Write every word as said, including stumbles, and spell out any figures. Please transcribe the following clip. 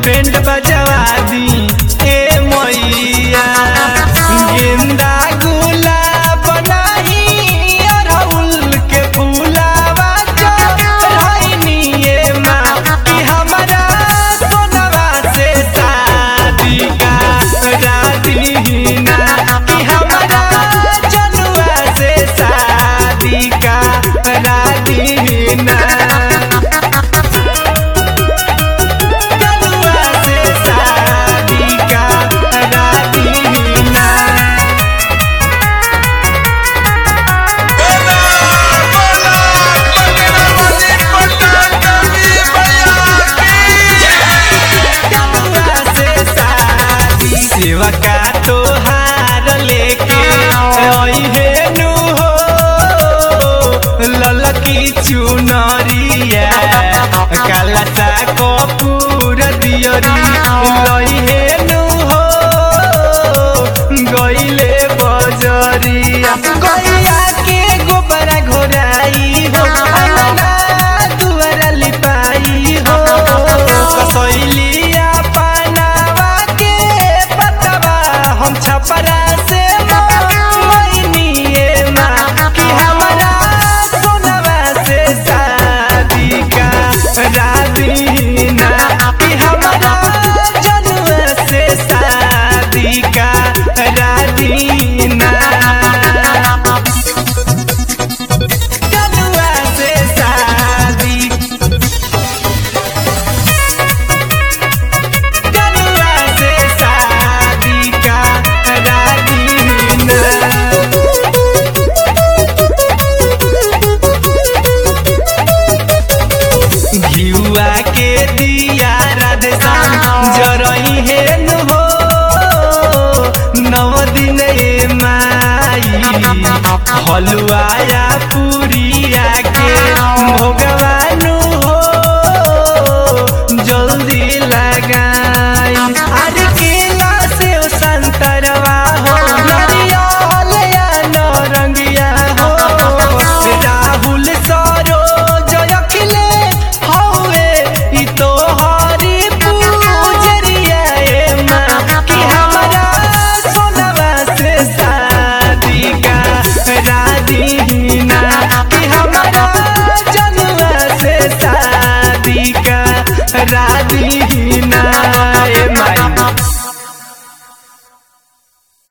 Band बजवा दी ए मैया। गेंदा गुलाब नहीं अड़हुल के फूलावा चढ़ैनी ए माँ कि हमरा सोनवा से शादी करा दीना कि हमरा जनुआ से शादी करा दीना। सेवा का तोहार लेके अइहे नु हो ललकी चुनरिया काला सा कपूर दियरी लइहे नु हो गइले बजरिया। गइया के गोबरा घोराई हो अंगना दुआरा लिपाई हो कसैलिया पानावा के पतवा हम छपरा से मैनी ए माँ कि हमरा सोनवा से शादी करा दीना कि हमरा जनुआ से शादी करा दीना। जनुआ से शादी जनुआ से शादी करा दीना। घिउआ के दिया राधे श्याम जरई हेन हो नौ दिन ए माई हलुआया पुरिया के भोगवानु हो जल्दी लगाई। अरे केला से संतरवा हो नरियल या नरंगिया हो राहुल सरोज अखिले हौवे ई तोहरी पूजरिया ए माँ कि हमरा सोनवा से शादी करा दीना कि हमरा जनुआ से शादी करा दीना।